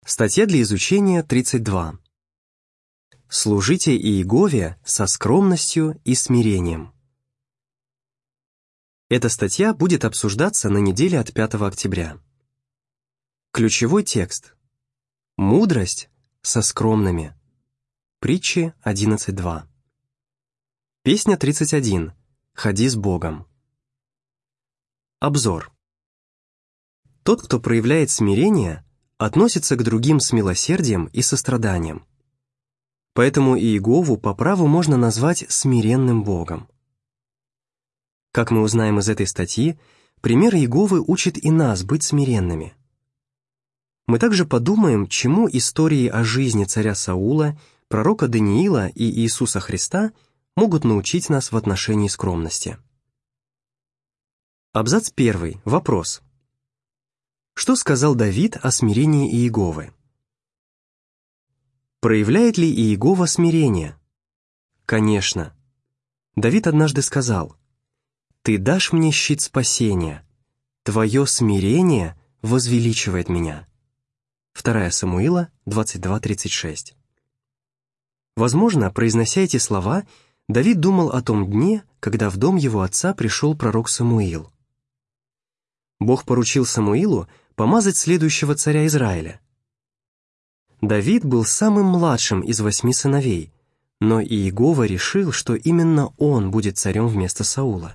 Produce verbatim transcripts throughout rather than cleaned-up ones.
Статья для изучения тридцать два. Служите Иегове со скромностью и смирением. Эта статья будет обсуждаться на неделе от пятого октября. Ключевой текст. Мудрость со скромными. Притчи одиннадцать два. Песня тридцать один. Ходи с Богом. Обзор. Тот, кто проявляет смирение, относится к другим с милосердием и состраданием. Поэтому Иегову по праву можно назвать смиренным Богом. Как мы узнаем из этой статьи, пример Иеговы учит и нас быть смиренными. Мы также подумаем, чему истории о жизни царя Саула, пророка Даниила и Иисуса Христа могут научить нас в отношении скромности. Абзац первый. Вопрос. Что сказал Давид о смирении Иеговы? Проявляет ли Иегова смирение? Конечно. Давид однажды сказал: «Ты дашь мне щит спасения, твое смирение возвеличивает меня». второе Самуила двадцать два тридцать шесть. Возможно, произнося эти слова, Давид думал о том дне, когда в дом его отца пришел пророк Самуил. Бог поручил Самуилу помазать следующего царя Израиля. Давид был самым младшим из восьми сыновей, но Иегова решил, что именно он будет царем вместо Саула.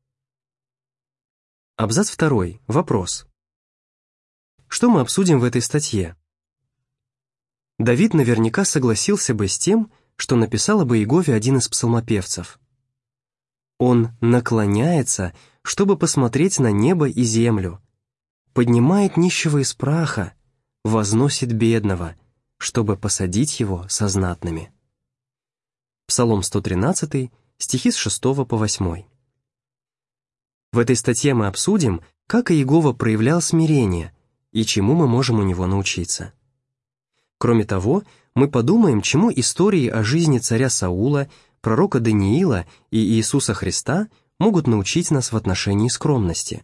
Абзац второй. Вопрос. Что мы обсудим в этой статье? Давид наверняка согласился бы с тем, что написал об Иегове один из псалмопевцев. Он наклоняется, чтобы посмотреть на небо и землю, поднимает нищего из праха, возносит бедного, чтобы посадить его со знатными. Псалом сто тринадцать, стихи с шестого по восьмой. В этой статье мы обсудим, как Иегова проявлял смирение и чему мы можем у него научиться. Кроме того, мы подумаем, чему истории о жизни царя Саула, пророка Даниила и Иисуса Христа могут научить нас в отношении скромности.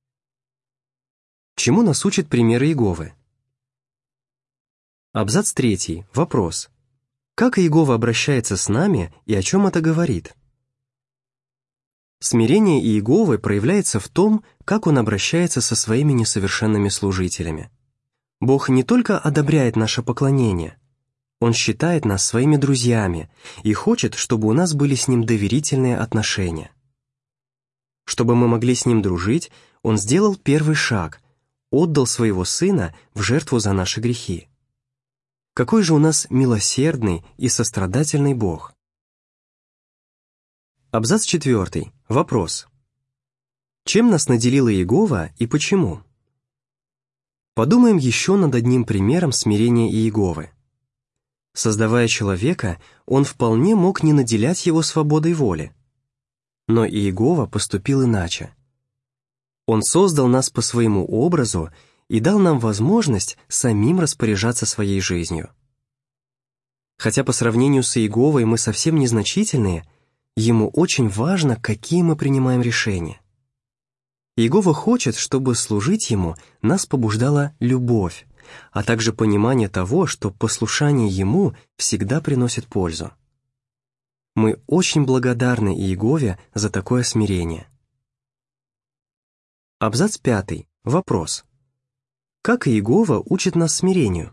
Чему нас учит пример Иеговы? Абзац третий. Вопрос. Как Иегова обращается с нами и о чем это говорит? Смирение Иеговы проявляется в том, как он обращается со своими несовершенными служителями. Бог не только одобряет наше поклонение, Он считает нас своими друзьями и хочет, чтобы у нас были с Ним доверительные отношения. Чтобы мы могли с Ним дружить, Он сделал первый шаг, отдал Своего Сына в жертву за наши грехи. Какой же у нас милосердный и сострадательный Бог! Абзац четвертый. Вопрос. Чем нас наделила Иегова и почему? Подумаем еще над одним примером смирения Иеговы. Создавая человека, он вполне мог не наделять его свободой воли. Но Иегова поступил иначе. Он создал нас по своему образу и дал нам возможность самим распоряжаться своей жизнью. Хотя по сравнению с Иеговой мы совсем незначительные, ему очень важно, какие мы принимаем решения. Иегова хочет, чтобы служить ему нас побуждала любовь, а также понимание того, что послушание ему всегда приносит пользу. Мы очень благодарны Иегове за такое смирение. Абзац пятый. Вопрос. Как Иегова учит нас смирению?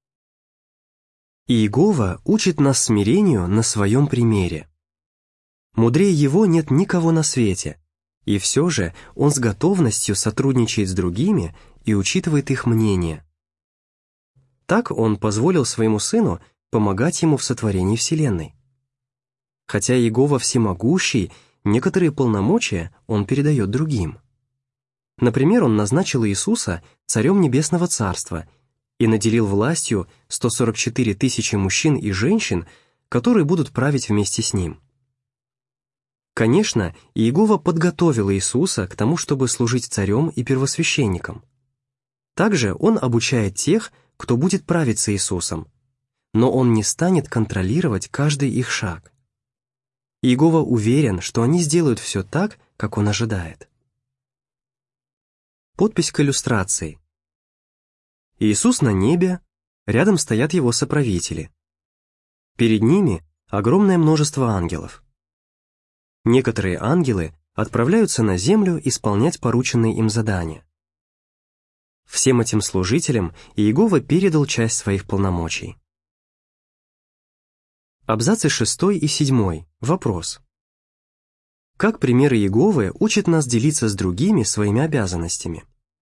Иегова учит нас смирению на своем примере. Мудрее его нет никого на свете, и все же он с готовностью сотрудничает с другими и учитывает их мнение. Так он позволил своему сыну помогать ему в сотворении Вселенной. Хотя Иегова всемогущий, некоторые полномочия он передает другим. Например, он назначил Иисуса царем Небесного Царства и наделил властью сто сорок четыре тысячи мужчин и женщин, которые будут править вместе с ним. Конечно, Иегова подготовил Иисуса к тому, чтобы служить царем и первосвященником. Также он обучает тех, кто будет править с Иисусом, но он не станет контролировать каждый их шаг. Иегова уверен, что они сделают все так, как он ожидает. Подпись к иллюстрации. Иисус на небе, Рядом стоят его соправители. Перед ними огромное множество ангелов. Некоторые ангелы отправляются на землю исполнять порученные им задания. Всем этим служителям Иегова передал часть своих полномочий. Абзацы шестой и седьмой. Вопрос. Как пример Иеговы учит нас делиться с другими своими обязанностями?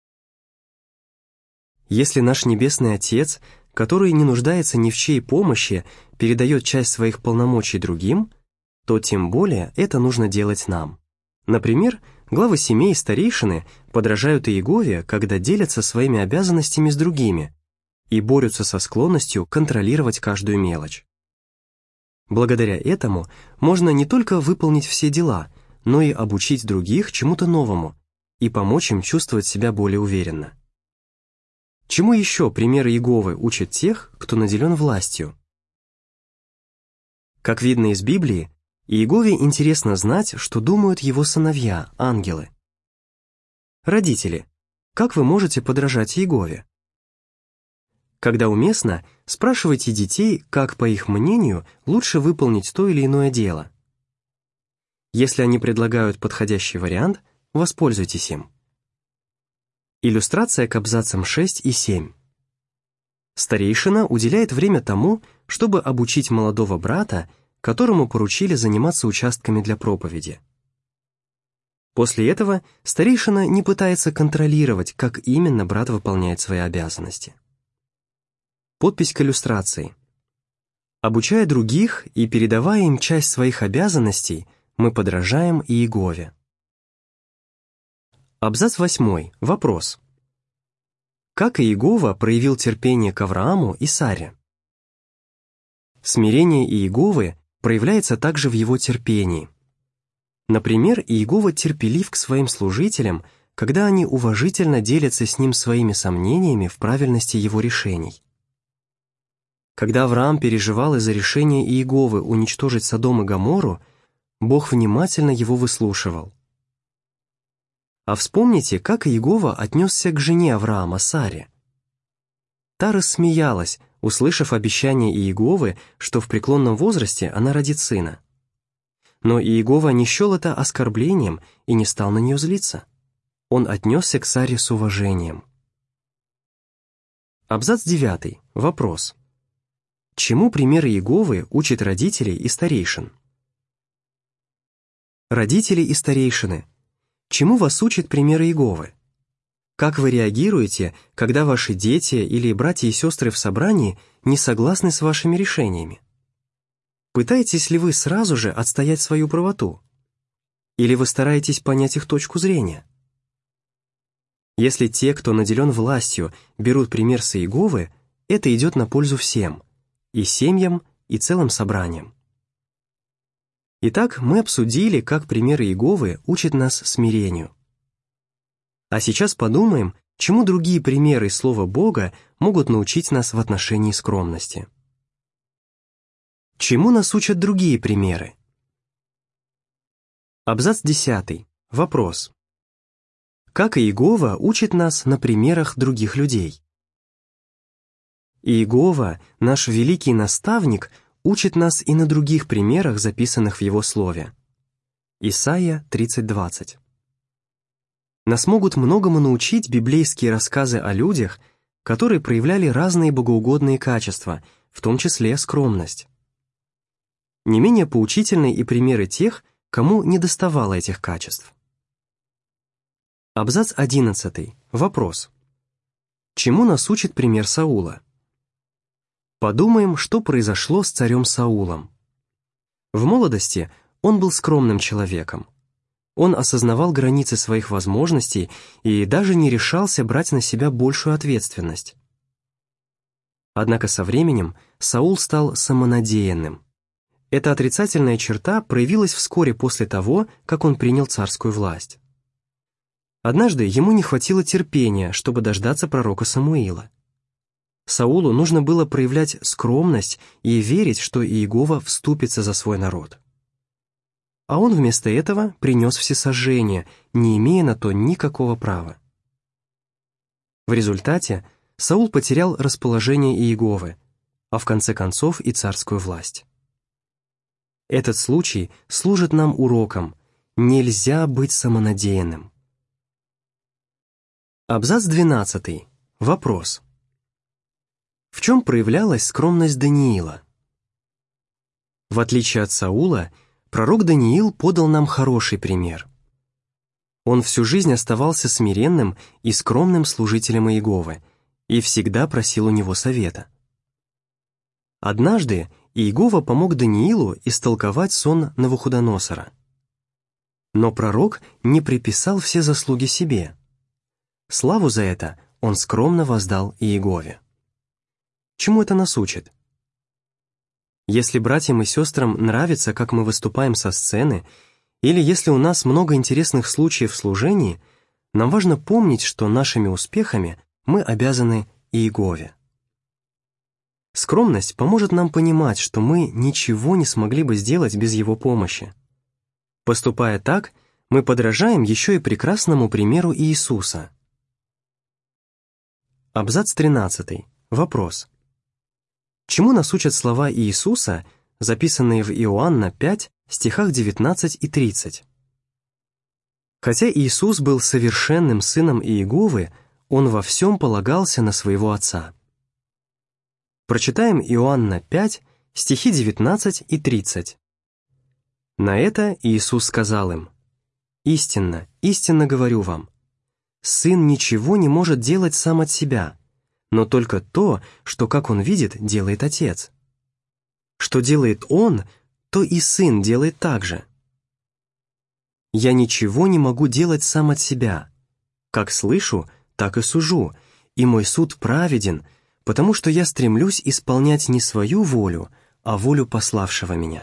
Если наш Небесный Отец, который не нуждается ни в чьей помощи, передает часть своих полномочий другим, то тем более это нужно делать нам. Например, главы семей и старейшины подражают Иегове, когда делятся своими обязанностями с другими и борются со склонностью контролировать каждую мелочь. Благодаря этому можно не только выполнить все дела, но и обучить других чему-то новому и помочь им чувствовать себя более уверенно. Чему еще примеры Иеговы учат тех, кто наделен властью? Как видно из Библии, Иегове интересно знать, что думают его сыновья, ангелы. Родители, как вы можете подражать Иегове? Когда уместно, спрашивайте детей, как, по их мнению, лучше выполнить то или иное дело. Если они предлагают подходящий вариант, воспользуйтесь им. Иллюстрация к абзацам шесть и семь. Старейшина уделяет время тому, чтобы обучить молодого брата, которому поручили заниматься участками для проповеди. После этого старейшина не пытается контролировать, как именно брат выполняет свои обязанности. Подпись к иллюстрации. Обучая других и передавая им часть своих обязанностей, мы подражаем Иегове. Абзац восьмой. Вопрос. Как Иегова проявил терпение к Аврааму и Саре? Смирение Иеговы проявляется также в его терпении. Например, Иегова терпелив к своим служителям, когда они уважительно делятся с ним своими сомнениями в правильности его решений. Когда Авраам переживал из-за решения Иеговы уничтожить Содом и Гоморру, Бог внимательно его выслушивал. А вспомните, как Иегова отнесся к жене Авраама, Саре. Та рассмеялась, услышав обещание Иеговы, что в преклонном возрасте она родит сына. Но Иегова не счел это оскорблением и не стал на нее злиться. Он отнесся к Саре с уважением. Абзац девятый. Вопрос. Чему пример Иеговы учит родителей и старейшин? Родители и старейшины, чему вас учит пример Иеговы? Как вы реагируете, когда ваши дети или братья и сестры в собрании не согласны с вашими решениями? Пытаетесь ли вы сразу же отстоять свою правоту? Или вы стараетесь понять их точку зрения? Если те, кто наделен властью, берут пример с Иеговы, это идет на пользу всем, и семьям, и целым собраниям. Итак, мы обсудили, как пример Иеговы учит нас смирению. А сейчас подумаем, чему другие примеры из Слова Бога могут научить нас в отношении скромности. Чему нас учат другие примеры? Абзац десятый. Вопрос. Как Иегова учит нас на примерах других людей? Иегова, наш великий наставник, учит нас и на других примерах, записанных в его слове. Исайя тридцать двадцать. Нас могут многому научить библейские рассказы о людях, которые проявляли разные богоугодные качества, в том числе скромность. Не менее поучительны и примеры тех, кому недоставало этих качеств. Абзац одиннадцатый. Вопрос. Чему нас учит пример Саула? Подумаем, что произошло с царем Саулом. В молодости он был скромным человеком. Он осознавал границы своих возможностей и даже не решался брать на себя большую ответственность. Однако со временем Саул стал самонадеянным. Эта отрицательная черта проявилась вскоре после того, как он принял царскую власть. Однажды ему не хватило терпения, чтобы дождаться пророка Самуила. Саулу нужно было проявлять скромность и верить, что Иегова вступится за свой народ. А он вместо этого принес всесожжение, не имея на то никакого права. В результате Саул потерял расположение Иеговы, а в конце концов и царскую власть. Этот случай служит нам уроком: нельзя быть самонадеянным. Абзац двенадцатый. Вопрос. В чем проявлялась скромность Даниила? В отличие от Саула, пророк Даниил подал нам хороший пример. Он всю жизнь оставался смиренным и скромным служителем Иеговы и всегда просил у него совета. Однажды Иегова помог Даниилу истолковать сон Навуходоносора. Но пророк не приписал все заслуги себе. Славу за это он скромно воздал Иегове. Чему это нас учит? Если братьям и сестрам нравится, как мы выступаем со сцены, или если у нас много интересных случаев в служении, нам важно помнить, что нашими успехами мы обязаны Иегове. Скромность поможет нам понимать, что мы ничего не смогли бы сделать без его помощи. Поступая так, мы подражаем еще и прекрасному примеру Иисуса. Абзац тринадцатый. Вопрос. Чему нас учат слова Иисуса, записанные в Иоанна пять, стихах девятнадцать и тридцать? Хотя Иисус был совершенным сыном Иеговы, он во всем полагался на своего Отца. Прочитаем Иоанна пять, стихи девятнадцать и тридцать. На это Иисус сказал им: «Истинно, истинно говорю вам, Сын ничего не может делать сам от себя, но только то, что, как Он видит, делает Отец. Что делает Он, то и Сын делает так же. Я ничего не могу делать сам от себя. Как слышу, так и сужу, и мой суд праведен, потому что я стремлюсь исполнять не свою волю, а волю пославшего меня».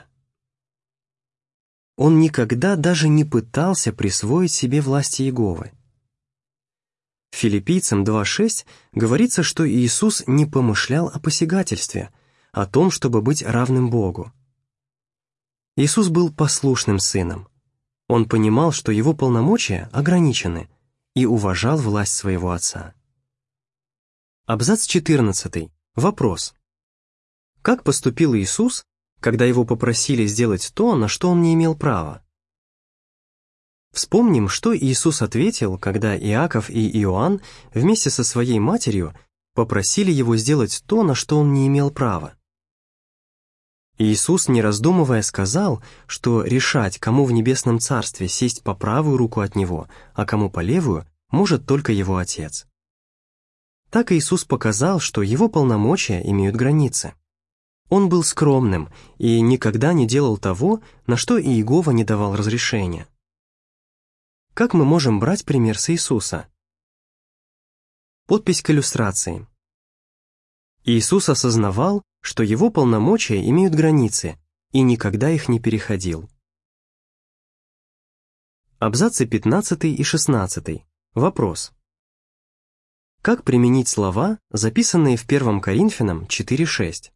Он никогда даже не пытался присвоить себе власть Иеговы. Филиппийцам два шесть говорится, что Иисус не помышлял о посягательстве, о том, чтобы быть равным Богу. Иисус был послушным сыном. Он понимал, что его полномочия ограничены, и уважал власть своего Отца. Абзац четырнадцатый. Вопрос. Как поступил Иисус, когда его попросили сделать то, на что он не имел права? Вспомним, что Иисус ответил, когда Иаков и Иоанн вместе со своей матерью попросили его сделать то, на что он не имел права. Иисус, не раздумывая, сказал, что решать, кому в небесном царстве сесть по правую руку от него, а кому по левую, может только его Отец. Так Иисус показал, что его полномочия имеют границы. Он был скромным и никогда не делал того, на что Иегова не давал разрешения. Как мы можем брать пример с Иисуса? Подпись к иллюстрации. Иисус осознавал, что его полномочия имеют границы, и никогда их не переходил. Абзацы пятнадцатый и шестнадцатый. Вопрос. Как применить слова, записанные в первом Коринфянам четыре шесть?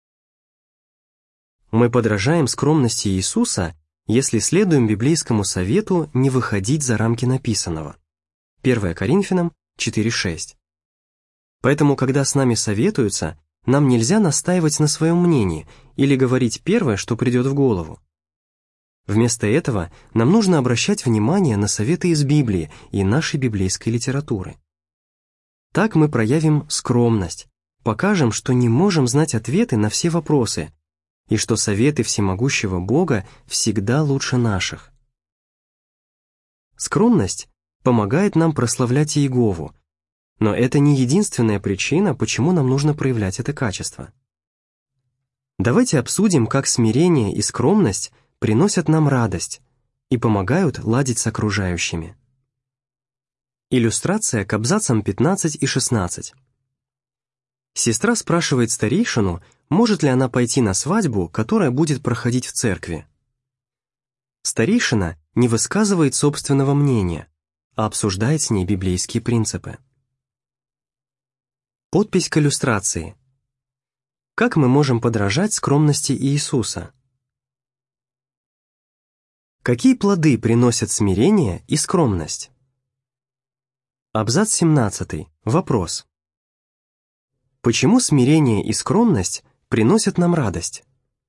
Мы подражаем скромности Иисуса, если следуем библейскому совету не выходить за рамки написанного. первое Коринфянам четыре шесть. Поэтому, когда с нами советуются, нам нельзя настаивать на своем мнении или говорить первое, что придет в голову. Вместо этого нам нужно обращать внимание на советы из Библии и нашей библейской литературы. Так мы проявим скромность, покажем, что не можем знать ответы на все вопросы, и что советы всемогущего Бога всегда лучше наших. Скромность помогает нам прославлять Иегову, но это не единственная причина, почему нам нужно проявлять это качество. Давайте обсудим, как смирение и скромность приносят нам радость и помогают ладить с окружающими. Иллюстрация к абзацам пятнадцать и шестнадцать. Сестра спрашивает старейшину, может ли она пойти на свадьбу, которая будет проходить в церкви. Старейшина не высказывает собственного мнения, а обсуждает с ней библейские принципы. Подпись к иллюстрации. Как мы можем подражать скромности Иисуса? Какие плоды приносят смирение и скромность? Абзац семнадцатый. Вопрос. Почему смирение и скромность приносят нам радость?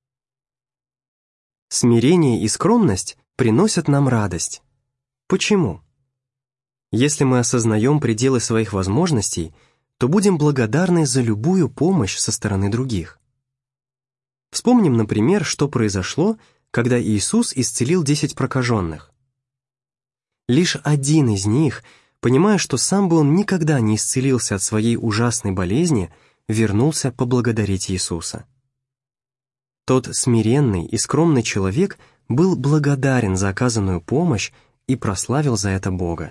Смирение и скромность приносят нам радость. Почему? Если мы осознаем пределы своих возможностей, то будем благодарны за любую помощь со стороны других. Вспомним, например, что произошло, когда Иисус исцелил десять прокаженных. Лишь один из них, понимая, что сам бы он никогда не исцелился от своей ужасной болезни, вернулся поблагодарить Иисуса. Тот смиренный и скромный человек был благодарен за оказанную помощь и прославил за это Бога.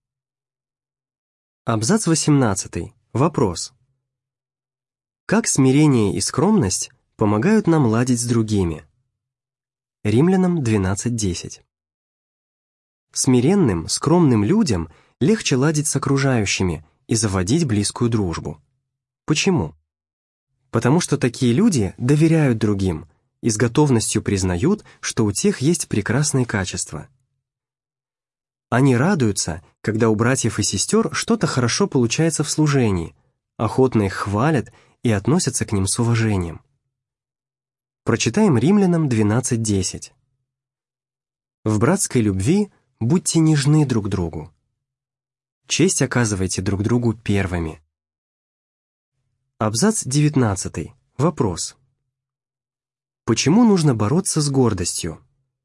Абзац восемнадцатый. Вопрос. Как смирение и скромность помогают нам ладить с другими? Римлянам двенадцать десять. Смиренным, скромным людям легче ладить с окружающими и заводить близкую дружбу. Почему? Потому что такие люди доверяют другим и с готовностью признают, что у тех есть прекрасные качества. Они радуются, когда у братьев и сестер что-то хорошо получается в служении, охотно их хвалят и относятся к ним с уважением. Прочитаем Римлянам двенадцать десять. В братской любви будьте нежны друг другу. Честь оказывайте друг другу первыми. Абзац девятнадцатый. Вопрос. Почему нужно бороться с гордостью?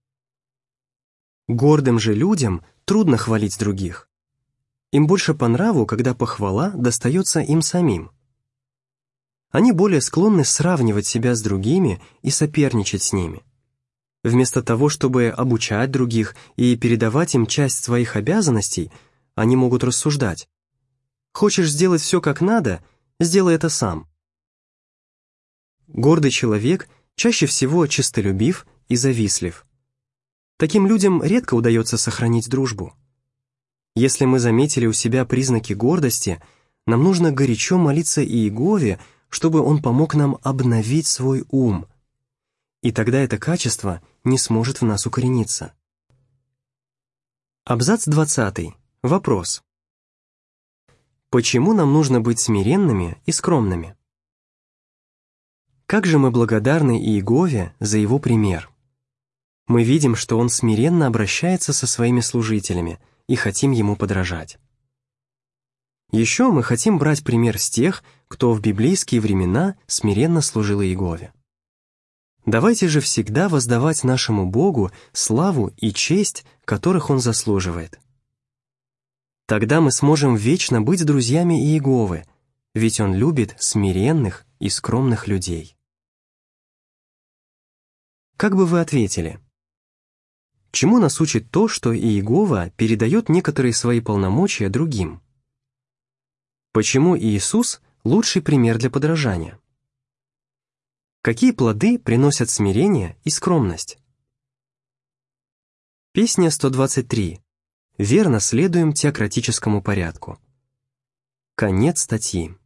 Гордым же людям трудно хвалить других. Им больше по нраву, когда похвала достается им самим. Они более склонны сравнивать себя с другими и соперничать с ними. Вместо того, чтобы обучать других и передавать им часть своих обязанностей, они могут рассуждать: «Хочешь сделать все как надо? Сделай это сам». Гордый человек чаще всего честолюбив и завистлив. Таким людям редко удается сохранить дружбу. Если мы заметили у себя признаки гордости, нам нужно горячо молиться Иегове, чтобы он помог нам обновить свой ум. И тогда это качество не сможет в нас укорениться. Абзац двадцатый. Вопрос. Почему нам нужно быть смиренными и скромными? Как же мы благодарны Иегове за его пример. Мы видим, что он смиренно обращается со своими служителями и хотим ему подражать. Еще мы хотим брать пример с тех, кто в библейские времена смиренно служил Иегове. Давайте же всегда воздавать нашему Богу славу и честь, которых Он заслуживает. Тогда мы сможем вечно быть друзьями Иеговы, ведь Он любит смиренных и скромных людей. Как бы вы ответили? Чему нас учит то, что Иегова передает некоторые свои полномочия другим? Почему Иисус – лучший пример для подражания? Какие плоды приносят смирение и скромность? Песня сто двадцать три. Верно следуем теократическому порядку. Конец статьи.